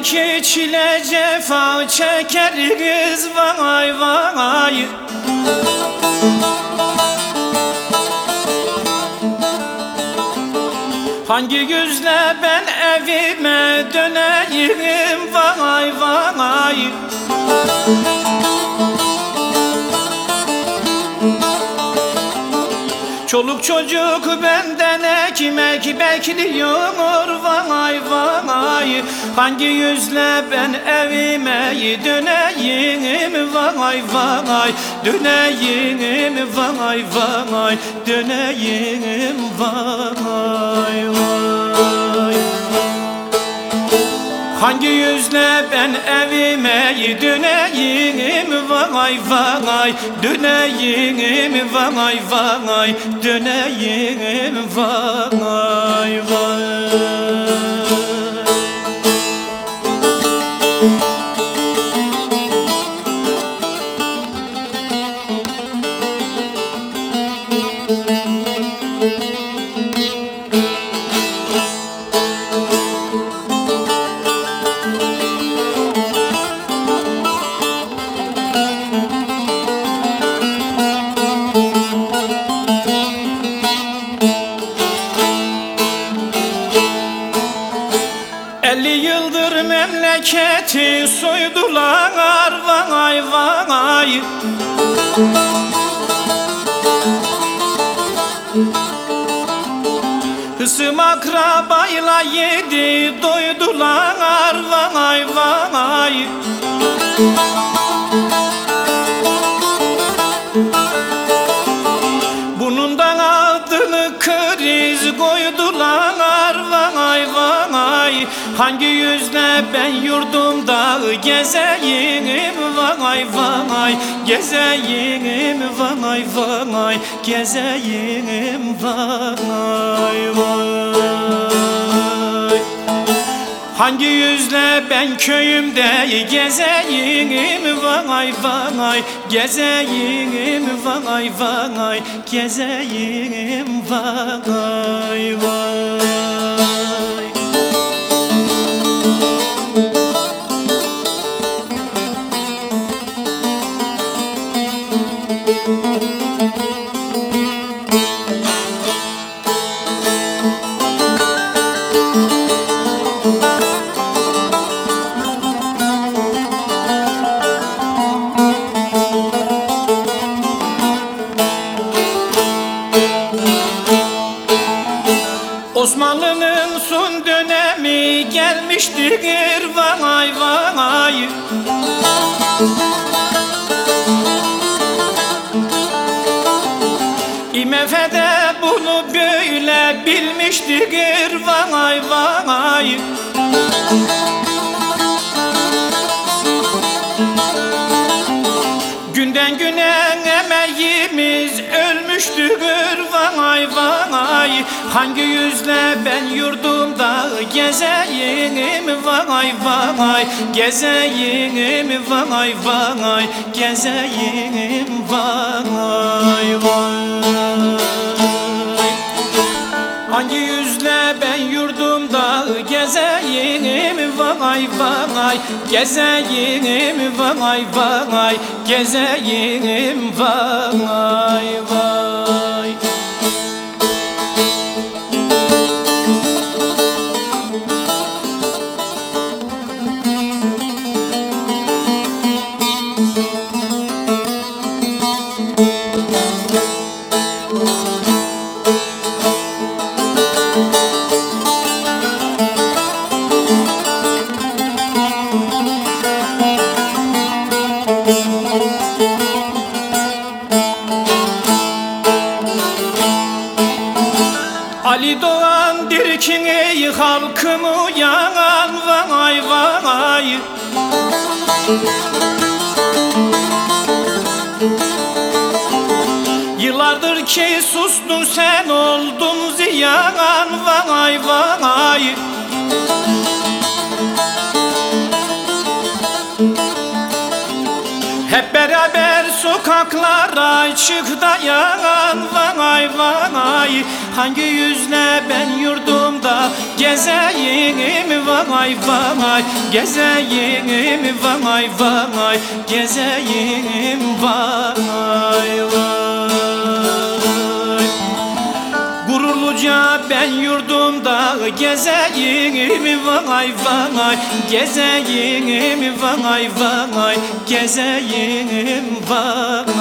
ki çile cefa çekeriz vay vay. Hangi yüzle ben evime döneyim vay vay. Çoluk çocuk benden ekmek bekliyor vay vay. Hangi yüzle ben evime döneyim vay vay. Döneyim vay vay. Döneyim vay vay. Hangi yüzle ben evime döneyim vay vay. Döneyim vay vay. Döneyim vay vay. Yıldır memleketi soydular vay vay. Hısım akrabayla yedi doydular vay vay. Bunun da adını kriz koydular vay vay. Hangi yüzle ben yurdumda gezeyim vay vay. Gezeyim vay vay. Gezeyim vay vay. Hangi yüzle ben köyümde gezeyim vay vay. Gezeyim vay vay. Gezeyim vay vay. Osmanlı'nın son dönemi gelmiştir vay vay. IMF'de bunu böyle bilmiştir vay vay. Günden güne emeğimiz ölmüştür vay vay. Hangi yüzle ben yurdumda gezeyim vay vay. Gezeyim vay vay. Gezeyim vay vay. Hangi yüzle ben yurdumda gezeyim vay vay. Gezeyim vay vay. Gezeyim vay vay. Ali Doğan'dır ki ey halkım uyan vay vay. Yıllardır ki sustun sen oldun ziyan vay vay. Hep beraber sokaklara çık dayan vay vay. Hangi yüzle ben yurdumda gezeyim vay vay. Gezeyim vay vay. Gezeyim vay vay. Gururluca ben yurdumda gezeyim vay vay. Gezeyim vay vay. Gezeyim vay.